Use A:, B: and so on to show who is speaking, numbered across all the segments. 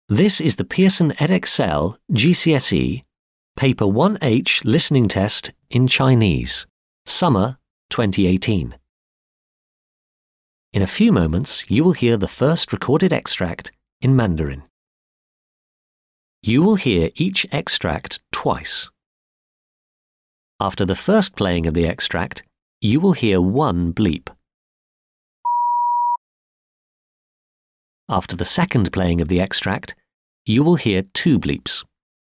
A: This is the Pearson edXL GCSE Paper 1H Listening Test in Chinese, Summer 2018. In a few moments, you will hear the first recorded extract in Mandarin. You will hear each extract twice. After the first playing of the extract, you will hear one bleep. After the second playing of the extract, you will hear two bleeps.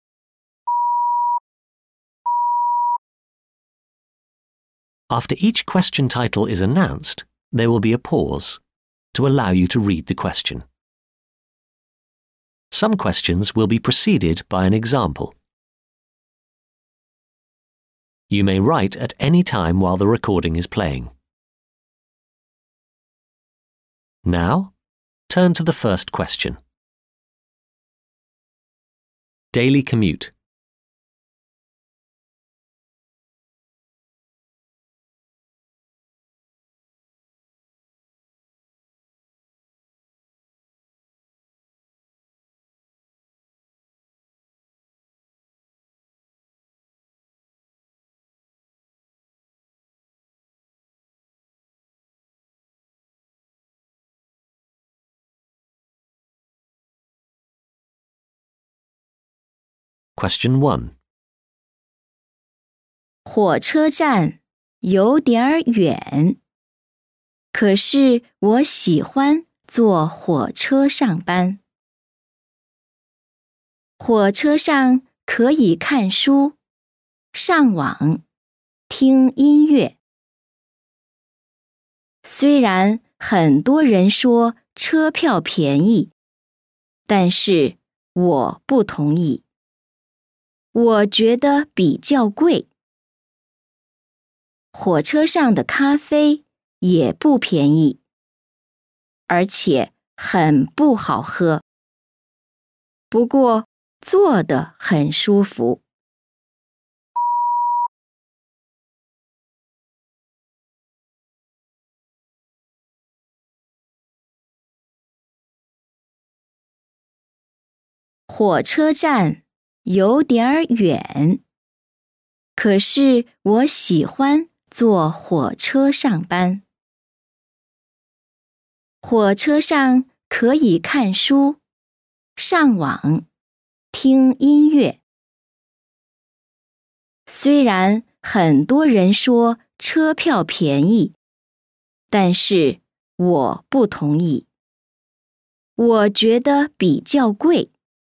A: After each question title is announced, there will be a pause to allow you to read the question. Some questions will be preceded by an example. You may write at any time while the recording is playing. Now, turn to the first question. Daily commute. Question 1.
B: 火车站有点远，可是我喜欢坐火车上班。火车上可以看书、上网、听音乐。虽然很多人说车票便宜，但是我不同意。我觉得比较贵。火车上的咖啡也不便宜，而且很不好喝。不过坐得很舒服。火车站有点远，可是我喜欢坐火车上班。火车上可以看书、上网、听音乐。虽然很多人说车票便宜，但是我不同意。我觉得比较贵。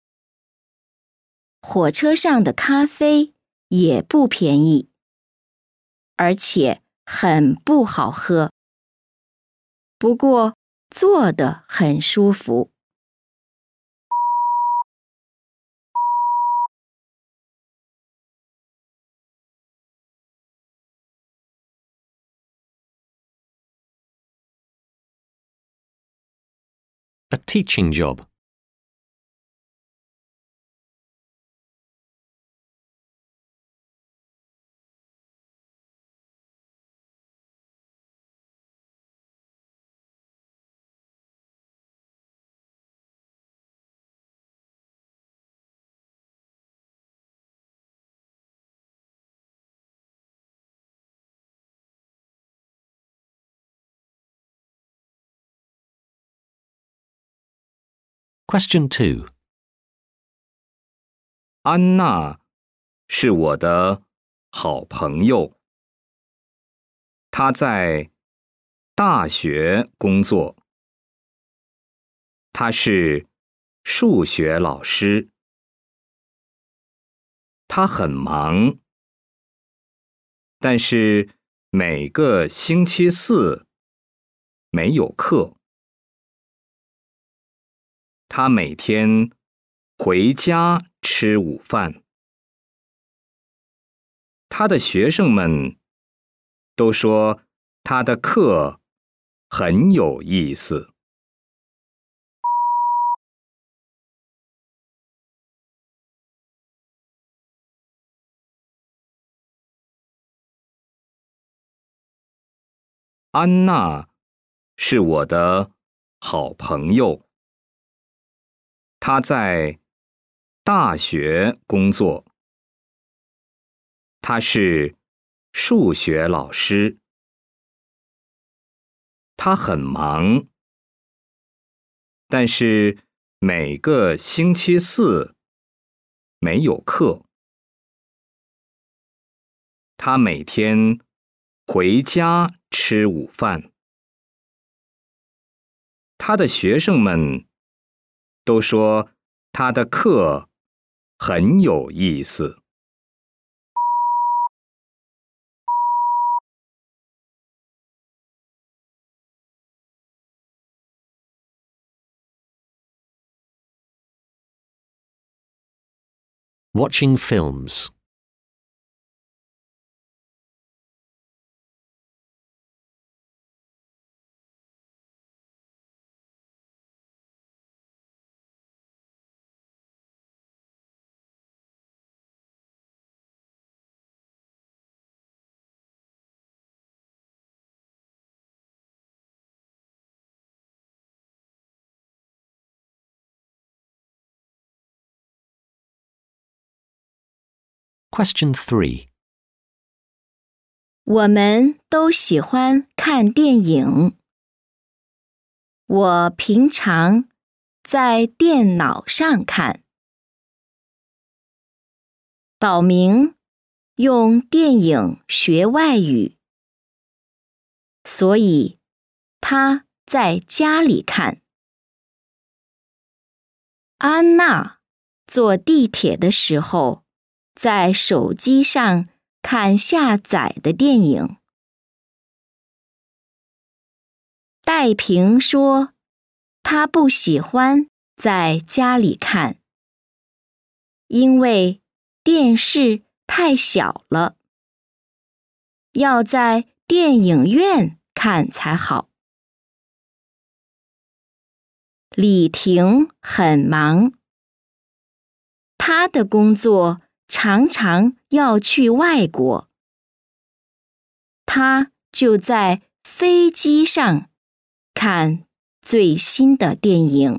B: 火车上的咖啡也不便宜，而且很不好喝。不过坐得很舒服。
A: A teaching job. Question 2.
C: 安娜是我的好朋友，她在大学工作，她是数学老师，她很忙，但是每个星期四没有课。她每天回家吃午饭。她的学生们都说她的课很有意思。安娜是我的好朋友。 他在大学工作。他是数学老师。他很忙，但是每个星期四没有课。他每天回家吃午饭。他的学生们都说他的课很有意思。
A: Watching films. Question 3.
B: 我们都喜欢看电影。我平常在电脑上看。宝明用电影学外语，所以他在家里看。安娜坐地铁的时候，在手机上看下载的电影。戴平说，他不喜欢在家里看，因为电视太小了，要在电影院看才好。李婷很忙，她的工作常常要去外国，她就在飞机上看最新的电影。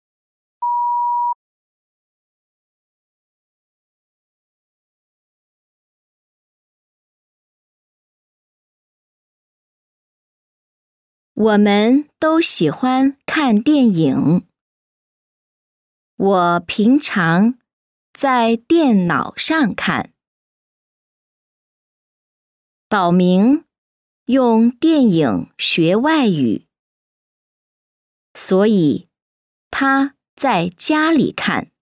B: 我们都喜欢看电影。我平常在电脑上看。宝明用电影学外语，所以他在家里看。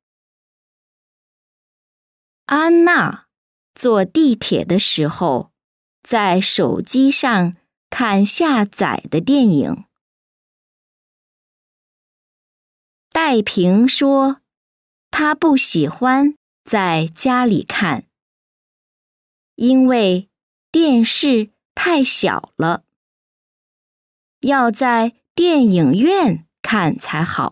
B: 安娜坐地铁的时候，在手机上看下载的电影。戴平说，他不喜欢在家里看，因为电视太小了，要在电影院看才好。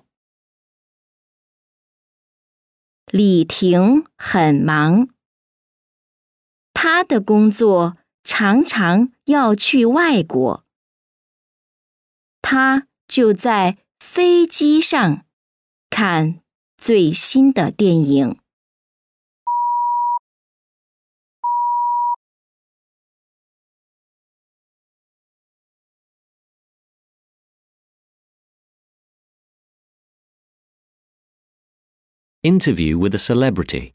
B: 李婷很忙，她的工作常常要去外国，她就在飞机上看最新的电影。
A: Interview with a celebrity.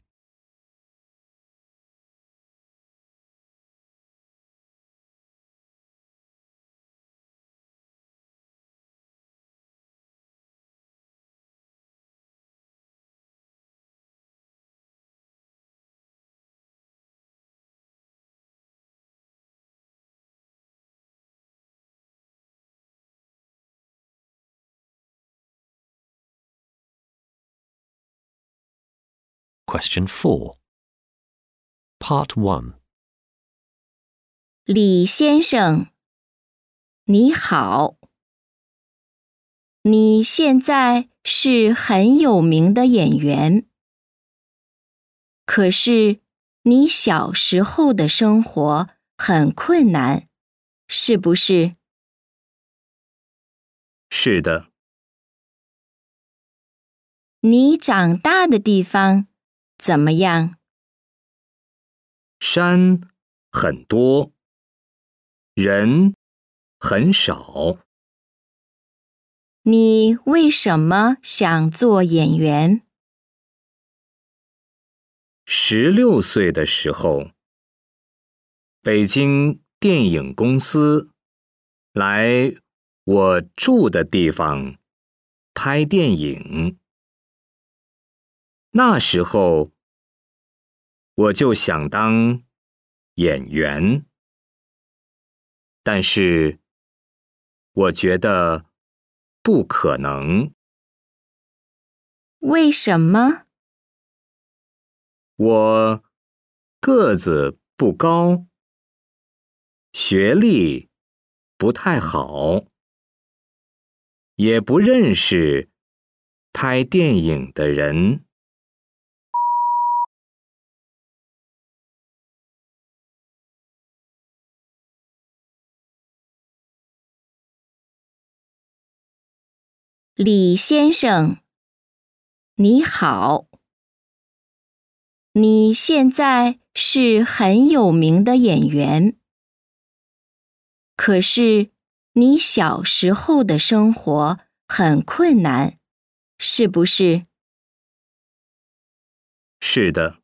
A: Question 4. Part 1.
B: 李先生，你好。你现在是很有名的演员，可是你小时候的生活很困难，是不是？
C: 是的。
B: 你长大的地方怎么样？
C: 山很多，人很少。
B: 你为什么想做演员
C: 16岁的时候，北京电影公司来我住的地方拍电影。那时候我就想当演员，但是我觉得不可能。
B: 为什么？
C: 我个子不高，学历不太好，也不认识拍电影的人。
B: 李先生，你好。你现在是很有名的演员，可是你小时候的生活很困难，是不是？
C: 是的。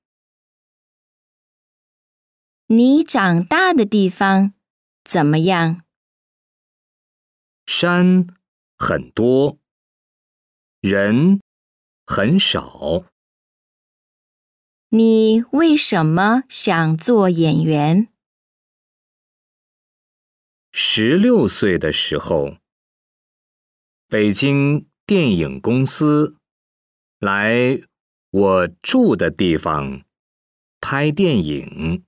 B: 你长大的地方怎么样？
C: 山很多，人很少。
B: 你为什么想做演员
C: 16岁的时候，北京电影公司来我住的地方拍电影。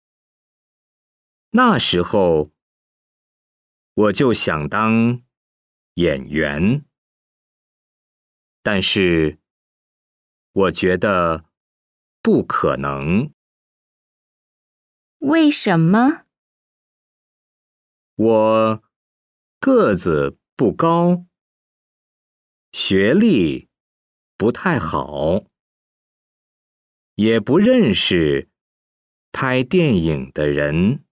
C: 那时候我就想当演员，但是我觉得不可能。
B: 为什么？
C: 我个子不高，学历不太好，也不认识拍电影的人。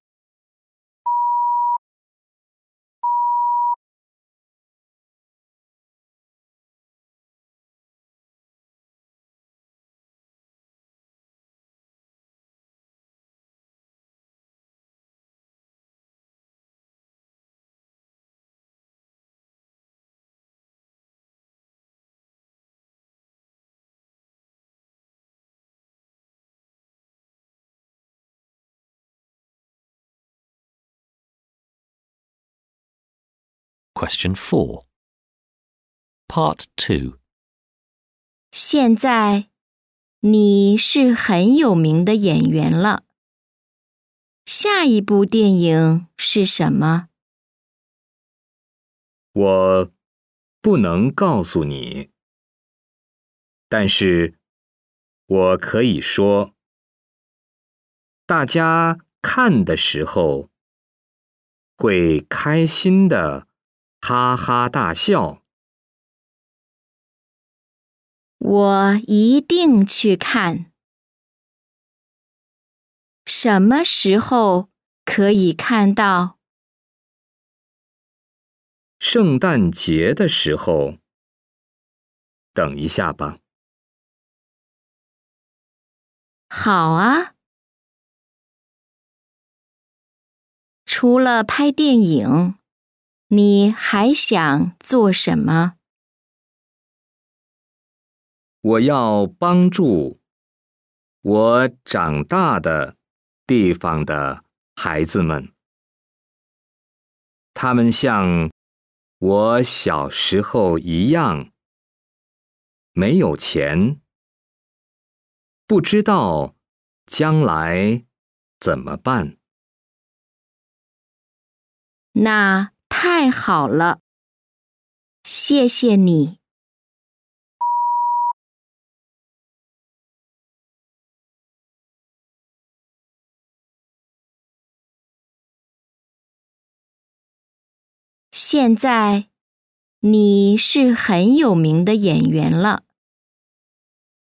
A: Question 4. Part 2.
B: 现在你是很有名的演员了。下一部电影是什么？
C: 我不能告诉你，但是我可以说，大家看的时候会开心的哈哈大笑。
B: 我一定去看。什么时候可以看到？
C: 圣诞节的时候，等一下吧。
B: 好啊。除了拍电影，你还想做什么？
C: 我要帮助我长大的地方的孩子们，他们像我小时候一样，没有钱，不知道将来怎么办。
B: 那太好了，谢谢你。现在你是很有名的演员了。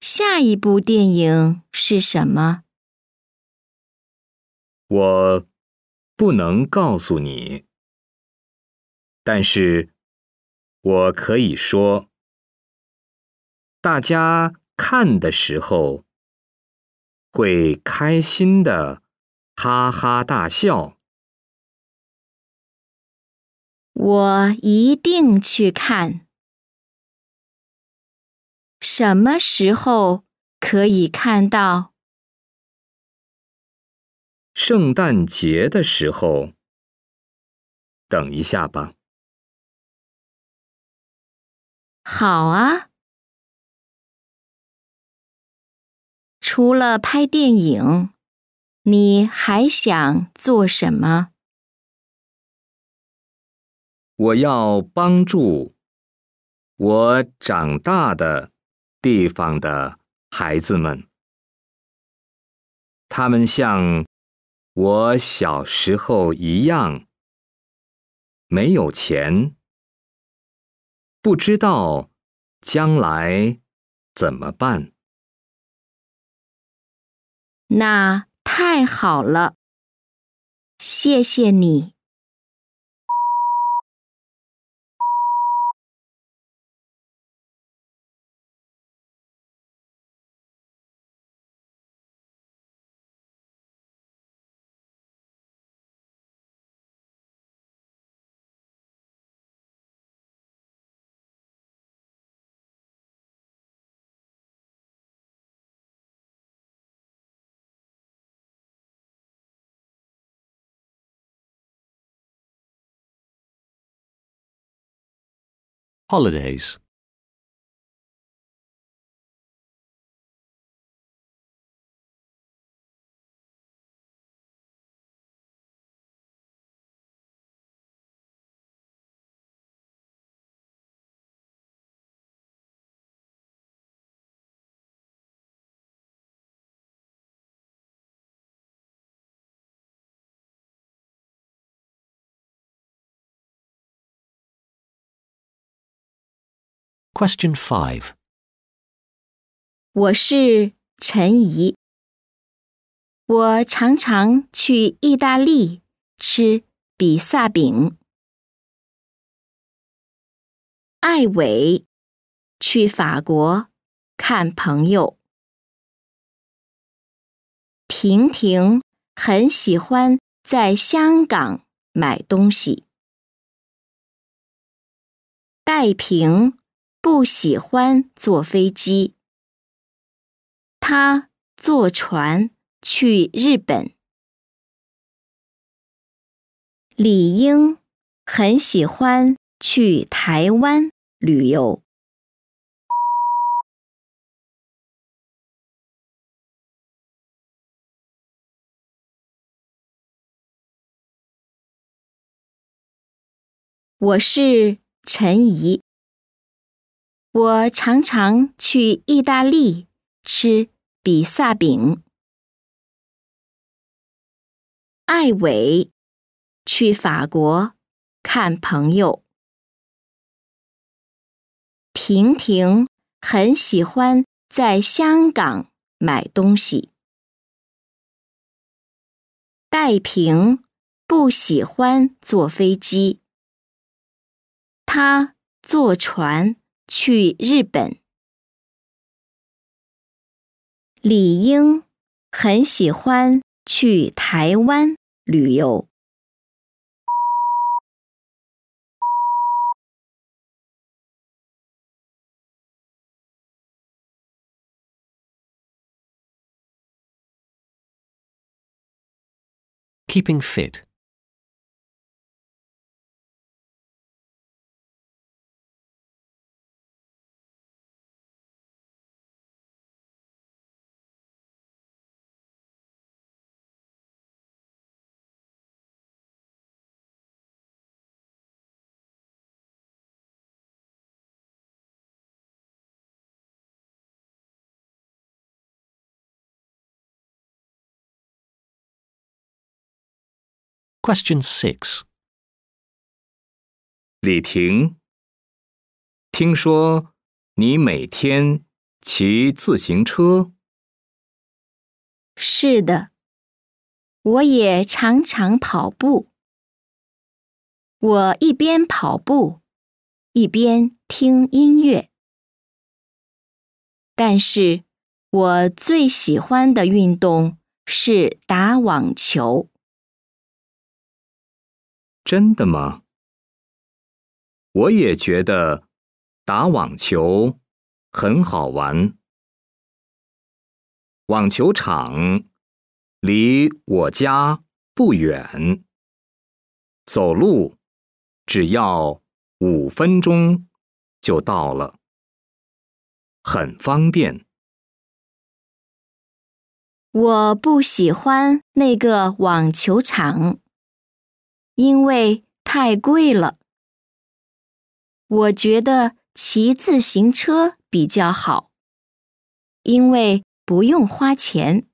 B: 下一部电影是什么？
C: 我不能告诉你，但是我可以说，大家看的时候会开心的哈哈大笑。
B: 我一定去看。什么时候可以看到？
C: 圣诞节的时候，等一下吧。
B: 好啊。除了拍电影，你还想做什么？
C: 我要帮助我长大的地方的孩子们，他们像我小时候一样，没有钱，不知道将来怎么办。
B: 那太好了，谢谢你。
A: Holidays. Question 5.
B: 我是陈怡，我常常去意大利吃比萨饼。艾伟去法国看朋友。婷婷很喜欢在香港买东西。戴平不喜欢坐飞机，他坐船去日本。李英很喜欢去台湾旅游。我是陈怡，我常常去意大利吃比萨饼。艾伟去法国看朋友。婷婷很喜欢在香港买东西。戴平不喜欢坐飞机，他坐船去日本。李英很喜欢去台湾旅游。
A: Keeping fit. Question 6.
C: 李婷，听说你每天骑自行车？
B: 是的，我也常常跑步。我一边跑步，一边听音乐。但是，我最喜欢的运动是打网球。
C: 真的吗？我也觉得打网球很好玩。网球场离我家不远，走路只要5分钟就到了，很方便。
B: 我不喜欢那个网球场，因为太贵了。我觉得骑自行车比较好，因为不用花钱。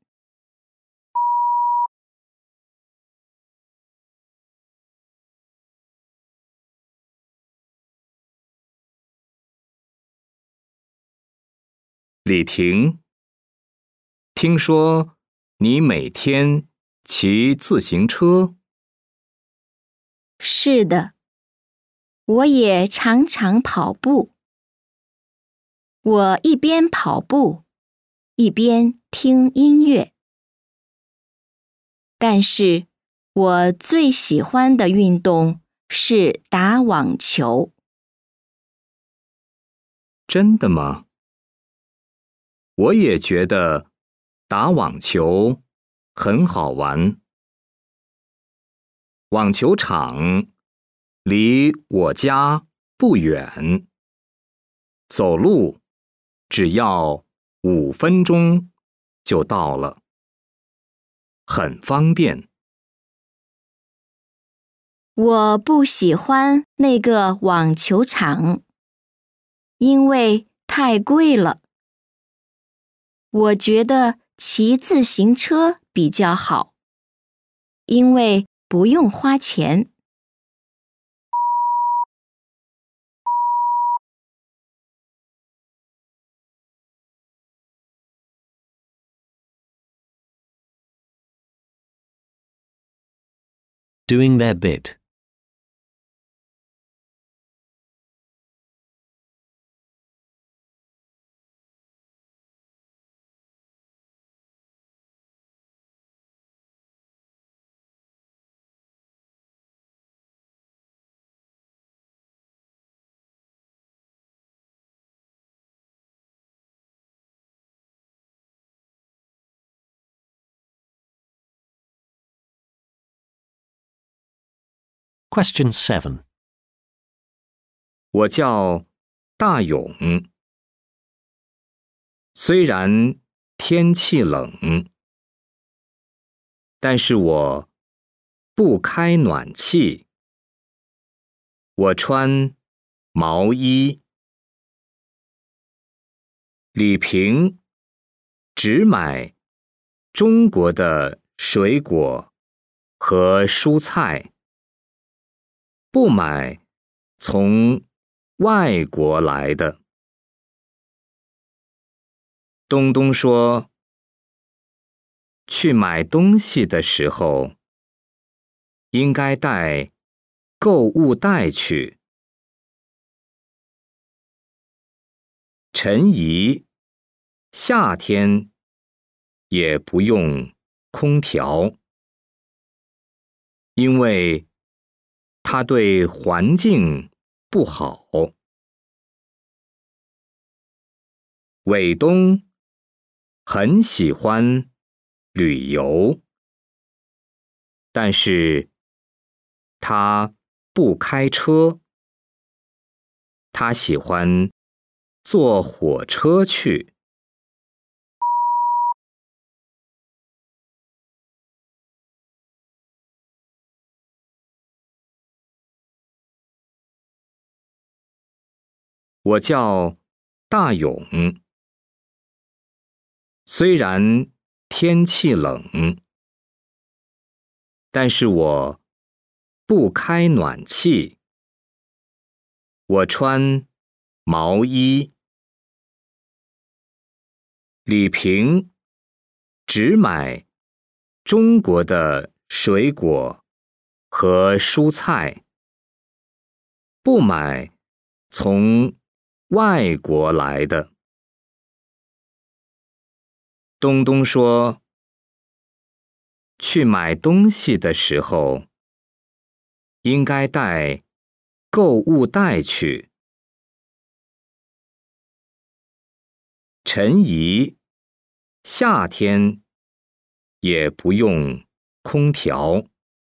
C: 李婷，听说你每天骑自行车？
B: 是的，我也常常跑步。我一边跑步，一边听音乐。但是，我最喜欢的运动是打网球。
C: 真的吗？我也觉得打网球很好玩。网球场离我家不远，走路只要5分钟就到了，很方便。
B: 我不喜欢那个网球场，因为太贵了。我觉得骑自行车比较好，因为不用花钱。
A: Doing their bit. Question 7.
C: 我叫大勇，虽然天气冷，但是我不开暖气，我穿毛衣。李平只买中国的水果和蔬菜，不买从外国来的。东东说，去买东西的时候，应该带购物袋去。陈怡，夏天也不用空调，因为它对环境不好。伟东很喜欢旅游，但是他不开车，他喜欢坐火车去。我叫大勇，虽然天气冷，但是我不开暖气，我穿毛衣。 李平只买中国的水果和蔬菜，不买从外国来的。东东说，去买东西的时候，应该带购物袋去。陈怡夏天也不用空调，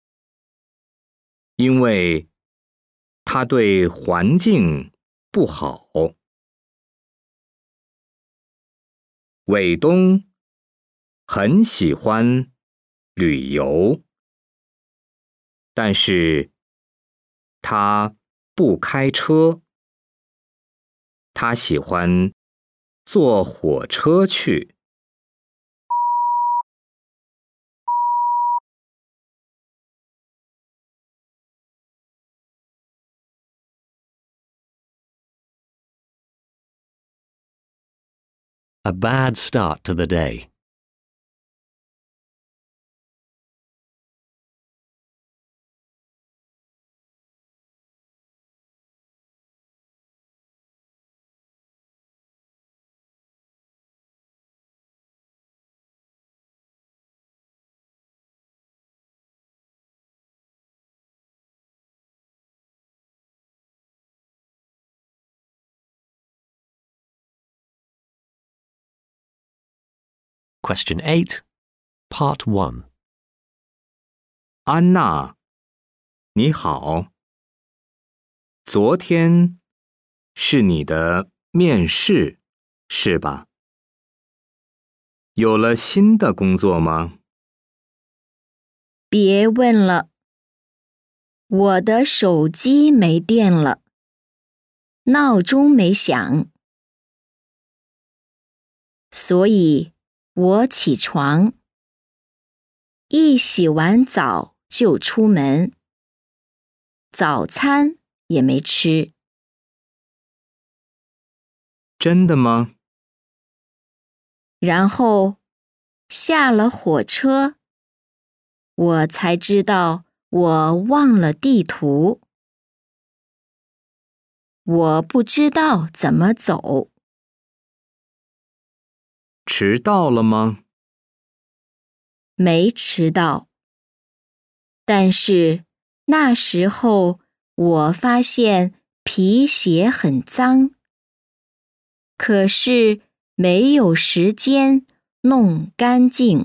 C: 因为它对环境不好。伟东很喜欢旅游，但是他不开车，他喜欢坐火车去。
A: A bad start to the day. Question 8, Part 1.
C: 安娜，你好，昨天是你的面试，是吧？有了新的工作吗？
B: 别问了，我的手机没电了，闹钟没响，所以我起床，一洗完澡就出门，早餐也没吃。
C: 真的吗？
B: 然后下了火车，我才知道我忘了地图，我不知道怎么走。
C: 迟到了吗？
B: 没迟到，但是那时候我发现皮鞋很脏，可是没有时间弄干净。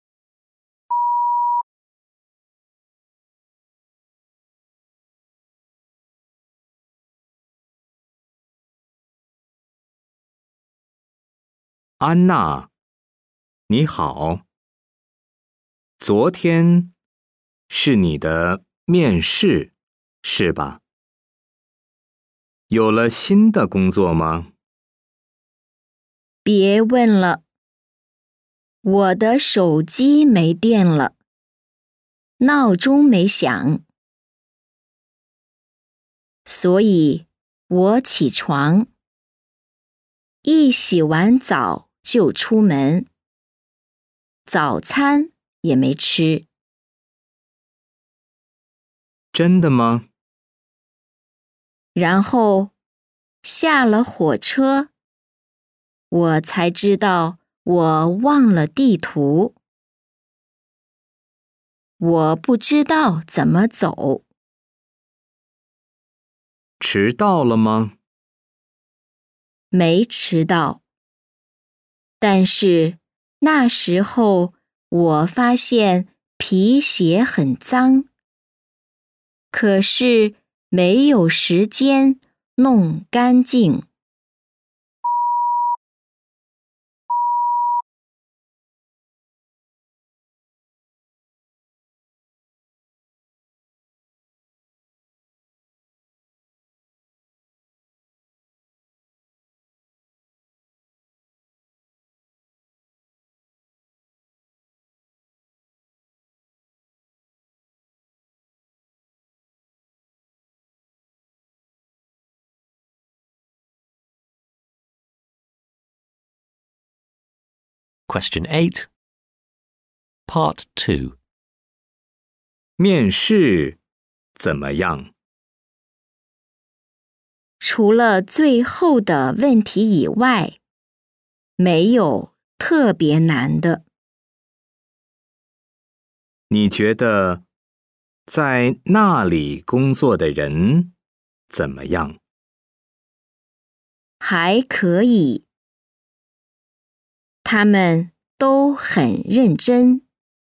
C: 安娜，你好，昨天是你的面试，是吧？有了新的工作吗？
B: 别问了，我的手机没电了，闹钟没响，所以我起床，一洗完澡就出门，早餐也没吃。
C: 真的吗？
B: 然后下了火车，我才知道我忘了地图，我不知道怎么走。
C: 迟到了吗？
B: 没迟到，但是那时候我发现皮鞋很脏，可是没有时间弄干净。
A: Question 8, Part 2.
C: 面试怎么样？
B: 除了最后的问题以外，没有特别难的。
C: 你觉得在那里工作的人怎么样？
B: 还可以，他们都很认真，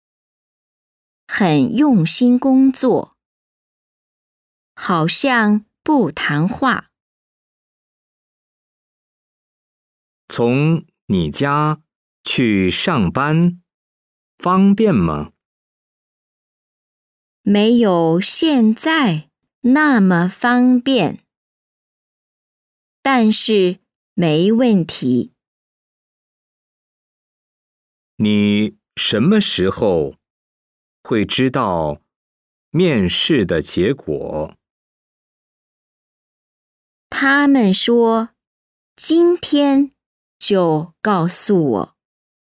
B: 很用心工作，好像不谈话。
C: 从你家去上班方便吗？
B: 没有现在那么方便，但是没问题。
C: 你什么时候会知道面试的结果？
B: 他们说今天就告诉我。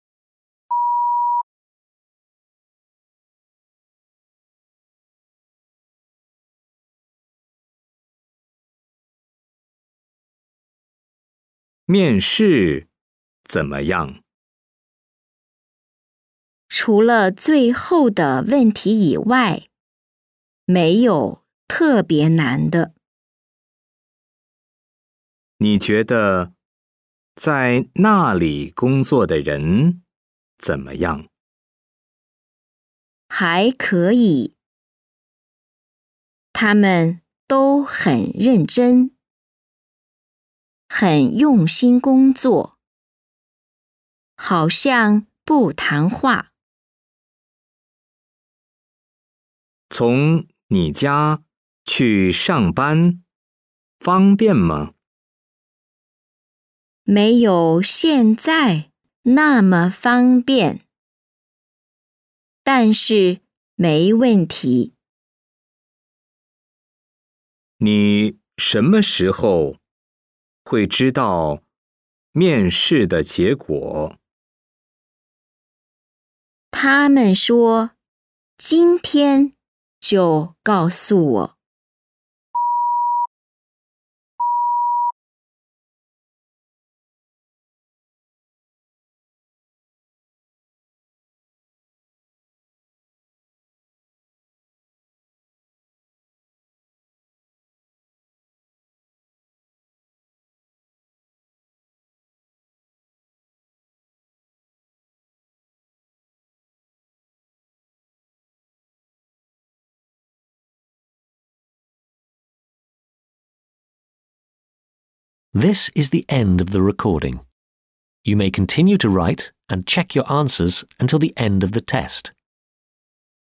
C: 面试怎么样？
B: 除了最后的问题以外，没有特别难的。
C: 你觉得在那里工作的人怎么样？
B: 还可以，他们都很认真，很用心工作，好像不谈话。
C: 从你家去上班方便吗？
B: 没有现在那么方便，但是没问题。
C: 你什么时候会知道面试的结果？
B: 他们说今天就告诉我。
A: This is the end of the recording. You may continue to write and check your answers until the end of the test.